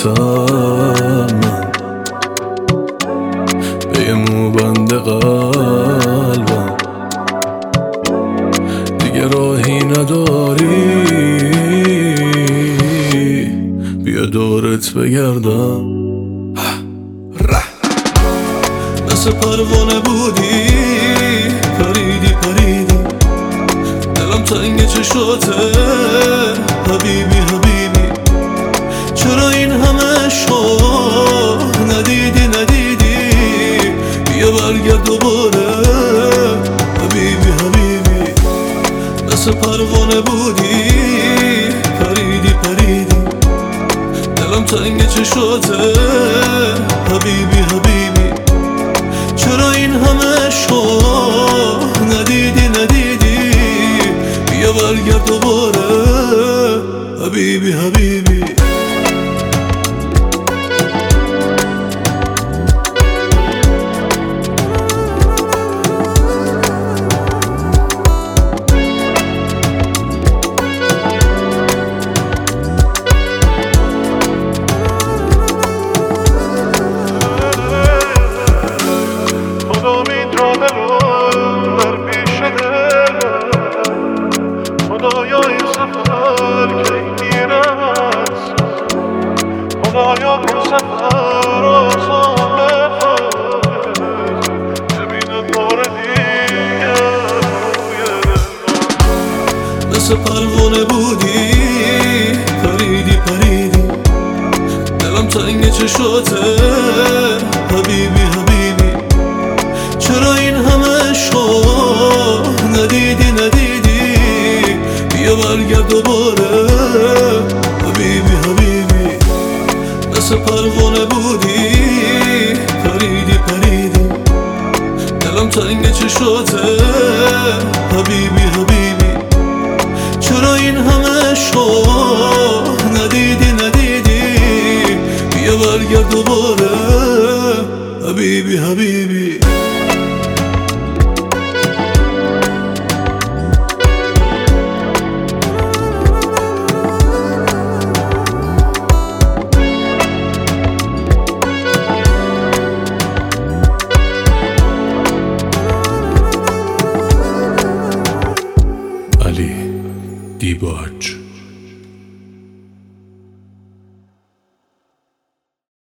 حسرتم من به یه موبند قلبم، دیگه راهی نداری بیا دورت بگردم. مثل پروانه بودی پریدی پریدی، دلم تنگ چشاته حبیبی حبیبی، چرا این همه شاه ندیدی ندیدی، بیا برگرد دوباره حبیبی حبیبی. مثل پروانه بودی پریدی پریدی، دلم تنگ چشاته حبیبی حبیبی، چرا این همه شاه ندیدی ندیدی، بیا برگرد دوباره حبیبی حبیبی. خدایا این سفر کی میرسه، خدایا این سفر آسان بفرست، ببینم بار دیگه روی دلم. مثل پروانه بودی پریدی پریدی، دلم تنگ چشاته حبیبی حبیبی، چرا این همه شاه ندیدی ندیدی، بیا برگرد دوباره حبیبی حبیبی. مثل پروانه بودی پریدی پریدی، دلم تنگ چشاته حبیبی حبیبی، چرا این همه شاه ندیدی ندیدی، بیا برگرد دوباره حبیبی حبیبی.